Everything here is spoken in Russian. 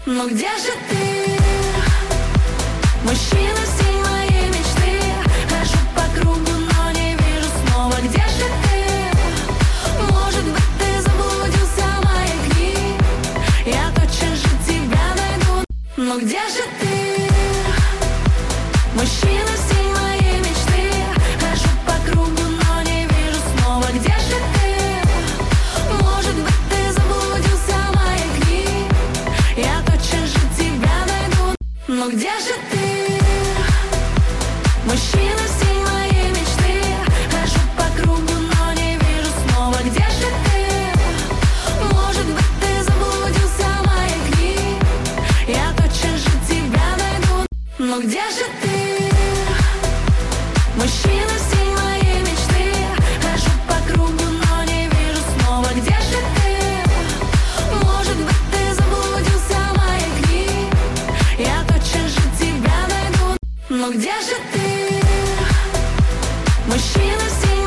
Ну где же ты, мужчина всей моей мечты? Хожу по кругу, но не вижу снова. Где же ты? Может быть, ты заблудился в маякни? Я тотчас же тебя найду. Ну где же ты, мужчина всей моей мечты? Хожу по кругу, но не вижу снова. Где же ты? Может быть, ты заблудился в маякни? Я тотчас же тебя найду. Ну где же ты, мужчина всей моей мечты? Хожу по кругу, но не вижу снова. Где же ты? Может быть, ты заблудился в маякни? Я тотчас же тебя найду. Ну где же ты, мужчина всей моей мечты? Хожу по кругу, но не вижу снова. Где же ты? Может быть, ты заблудился в маякни? Я тотчас же тебя найду. Ну где же ты, мужчина всей